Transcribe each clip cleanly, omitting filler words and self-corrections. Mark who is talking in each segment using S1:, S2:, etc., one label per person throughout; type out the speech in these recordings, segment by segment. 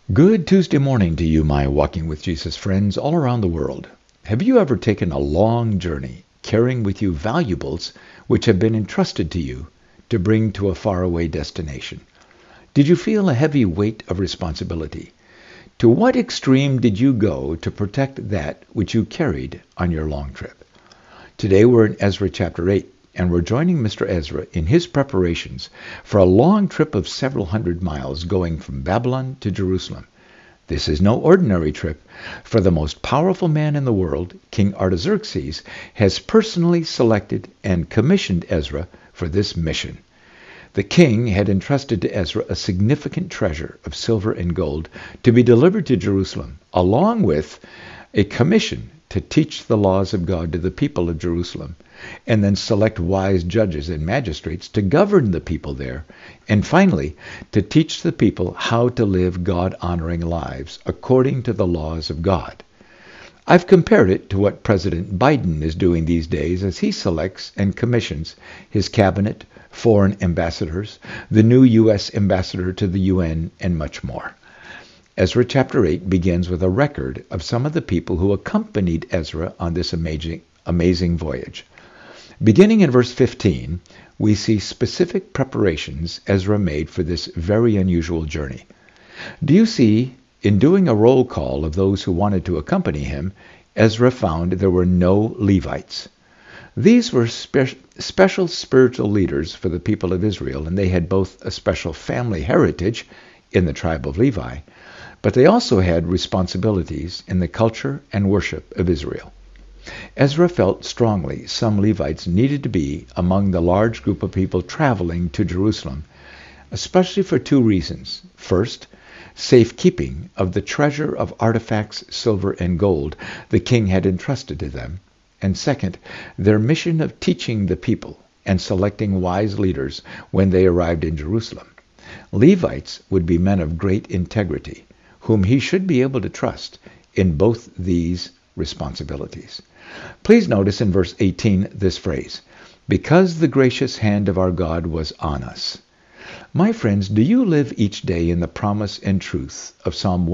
S1: Good Tuesday morning to you, my Walking with Jesus friends all around the world. Have you ever taken a long journey carrying with you valuables which have been entrusted to you to bring to a faraway destination? Did you feel a heavy weight of responsibility? To what extreme did you go to protect that which you carried on your long trip? Today we're in Ezra chapter 8, and we're joining Mr. Ezra in his preparations for a long trip of several hundred miles going from Babylon to Jerusalem. This is no ordinary trip, for the most powerful man in the world, King Artaxerxes, has personally selected and commissioned Ezra for this mission. The king had entrusted to Ezra a significant treasure of silver and gold to be delivered to Jerusalem, along with a commission to teach the laws of God to the people of Jerusalem, and then select wise judges and magistrates to govern the people there, and finally, to teach the people how to live God-honoring lives according to the laws of God. I've compared it to what President Biden is doing these days as he selects and commissions his cabinet, foreign ambassadors, the new U.S. ambassador to the UN, and much more. Ezra chapter 8 begins with a record of some of the people who accompanied Ezra on this amazing voyage. Beginning in verse 15, we see specific preparations Ezra made for this very unusual journey. Do you see, in doing a roll call of those who wanted to accompany him, Ezra found there were no Levites. These were special spiritual leaders for the people of Israel, and they had both a special family heritage in the tribe of Levi, but they also had responsibilities in the culture and worship of Israel. Ezra felt strongly some Levites needed to be among the large group of people traveling to Jerusalem, especially for two reasons. First, safekeeping of the treasure of artifacts, silver and gold the king had entrusted to them, and second, their mission of teaching the people and selecting wise leaders when they arrived in Jerusalem. Levites would be men of great integrity, whom he should be able to trust in both these responsibilities. Please notice in verse 18 this phrase, because the gracious hand of our God was on us. My friends, do you live each day in the promise and truth of Psalm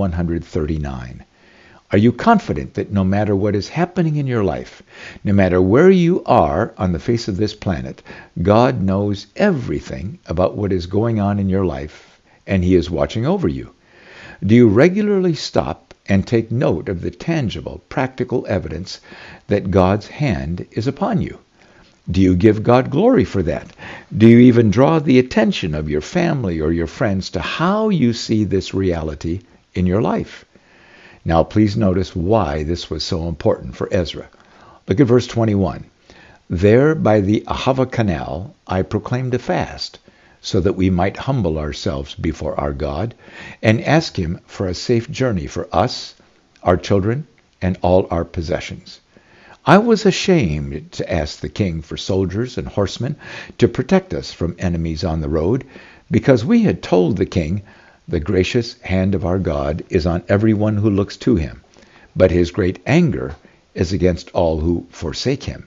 S1: 139? Are you confident that no matter what is happening in your life, no matter where you are on the face of this planet, God knows everything about what is going on in your life, and he is watching over you? Do you regularly stop and take note of the tangible, practical evidence that God's hand is upon you? Do you give God glory for that? Do you even draw the attention of your family or your friends to how you see this reality in your life? Now please notice why this was so important for Ezra. Look at verse 21. There by the Ahava Canal I proclaimed a fast, so that we might humble ourselves before our God and ask him for a safe journey for us, our children, and all our possessions. I was ashamed to ask the king for soldiers and horsemen to protect us from enemies on the road, because we had told the king, the gracious hand of our God is on everyone who looks to him, but his great anger is against all who forsake him.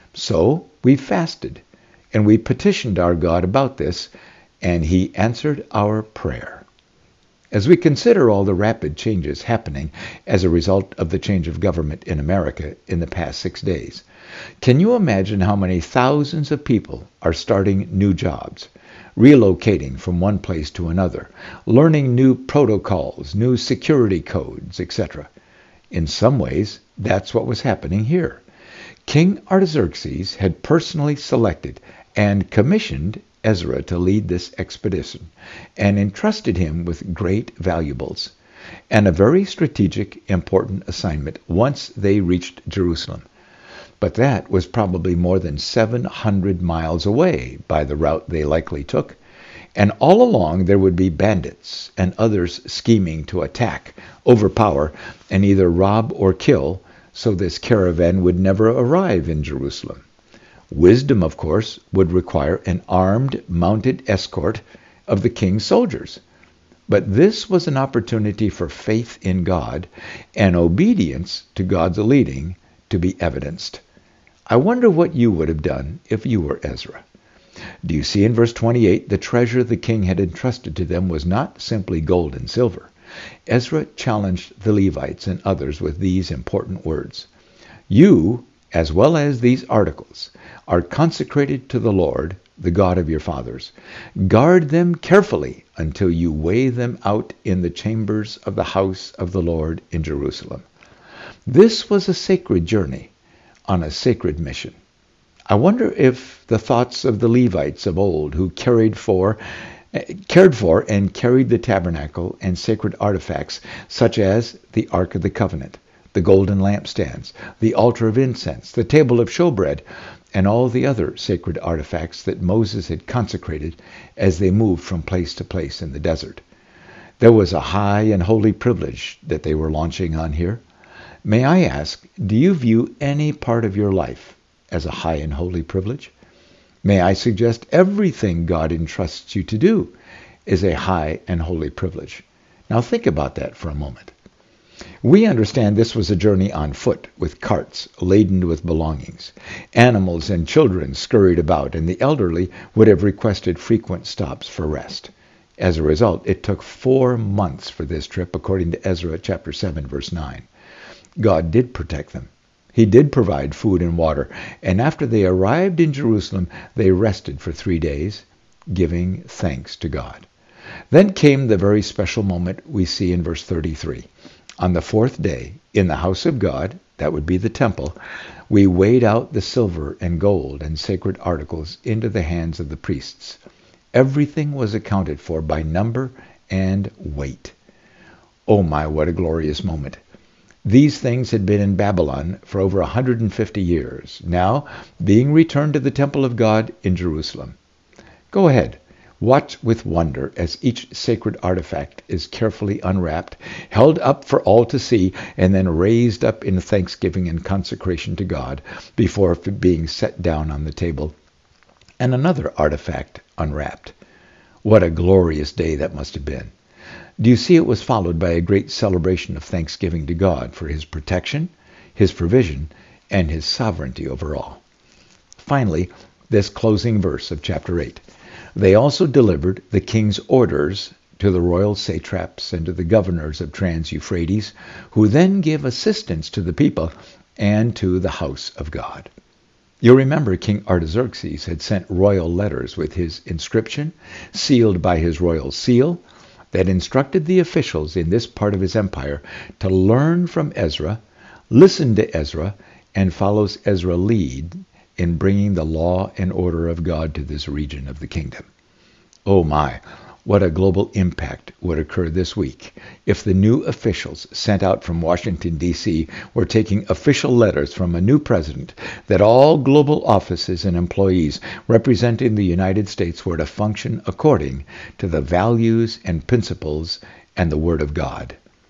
S1: So we fasted, and we petitioned our God about this, and he answered our prayer. As we consider all the rapid changes happening as a result of the change of government in America in the past 6 days, can you imagine how many thousands of people are starting new jobs, relocating from one place to another, learning new protocols, new security codes, etc.? In some ways, that's what was happening here. King Artaxerxes had personally selected and commissioned Ezra to lead this expedition and entrusted him with great valuables and a very strategic, important assignment once they reached Jerusalem. But that was probably more than 700 miles away by the route they likely took, and all along there would be bandits and others scheming to attack, overpower, and either rob or kill, so this caravan would never arrive in Jerusalem. Wisdom, of course, would require an armed, mounted escort of the king's soldiers. But this was an opportunity for faith in God and obedience to God's leading to be evidenced. I wonder what you would have done if you were Ezra. Do you see in verse 28, the treasure the king had entrusted to them was not simply gold and silver. Ezra challenged the Levites and others with these important words. You, as well as these articles, are consecrated to the Lord, the God of your fathers. Guard them carefully until you weigh them out in the chambers of the house of the Lord in Jerusalem. This was a sacred journey on a sacred mission. I wonder if the thoughts of the Levites of old who cared for and carried the tabernacle and sacred artifacts such as the Ark of the Covenant, the golden lampstands, the altar of incense, the table of showbread, and all the other sacred artifacts that Moses had consecrated as they moved from place to place in the desert. There was a high and holy privilege that they were launching on here. May I ask, do you view any part of your life as a high and holy privilege? May I suggest everything God entrusts you to do is a high and holy privilege? Now think about that for a moment. We understand this was a journey on foot with carts laden with belongings. Animals and children scurried about, and the elderly would have requested frequent stops for rest. As a result, it took 4 months for this trip, according to Ezra chapter 7, verse 9. God did protect them. He did provide food and water, and after they arrived in Jerusalem, they rested for 3 days, giving thanks to God. Then came the very special moment we see in verse 33. On the 4th day, in the house of God, that would be the temple, we weighed out the silver and gold and sacred articles into the hands of the priests. Everything was accounted for by number and weight. Oh my, what a glorious moment. These things had been in Babylon for over 150 years, now being returned to the temple of God in Jerusalem. Go ahead, watch with wonder as each sacred artifact is carefully unwrapped, held up for all to see, and then raised up in thanksgiving and consecration to God before being set down on the table, and another artifact unwrapped. What a glorious day that must have been. Do you see it was followed by a great celebration of thanksgiving to God for his protection, his provision, and his sovereignty over all? Finally, this closing verse of chapter 8. They also delivered the king's orders to the royal satraps and to the governors of Trans-Euphrates, who then gave assistance to the people and to the house of God. You'll remember King Artaxerxes had sent royal letters with his inscription, sealed by his royal seal, that instructed the officials in this part of his empire to learn from Ezra, listen to Ezra, and follow Ezra's lead in bringing the law and order of God to this region of the kingdom. Oh my, what a global impact would occur this week if the new officials sent out from Washington, D.C. were taking official letters from a new president that all global offices and employees representing the United States were to function according to the values and principles and the Word of God.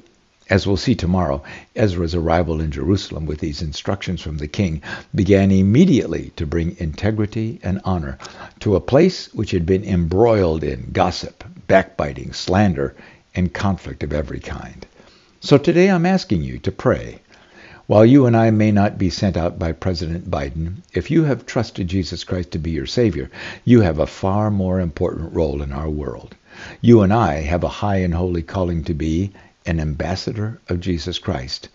S1: As we'll see tomorrow, Ezra's arrival in Jerusalem with these instructions from the king began immediately to bring integrity and honor to a place which had been embroiled in gossip, backbiting, slander, and conflict of every kind. So today I'm asking you to pray. While you and I may not be sent out by President Biden, if you have trusted Jesus Christ to be your Savior, you have a far more important role in our world. You and I have a high and holy calling to be an ambassador of Jesus Christ.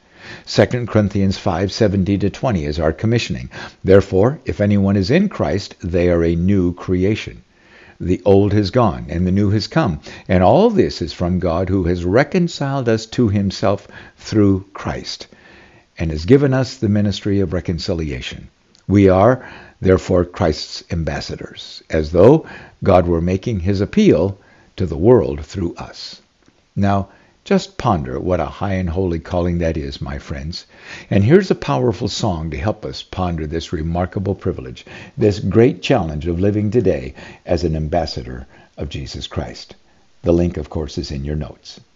S1: 2 Corinthians 5:17-20 is our commissioning. Therefore, if anyone is in Christ, they are a new creation. The old has gone, and the new has come. And all this is from God, who has reconciled us to himself through Christ, and has given us the ministry of reconciliation. We are, therefore, Christ's ambassadors, as though God were making his appeal to the world through us. Now, just ponder what a high and holy calling that is, my friends. And here's a powerful song to help us ponder this remarkable privilege, this great challenge of living today as an ambassador of Jesus Christ. The link, of course, is in your notes.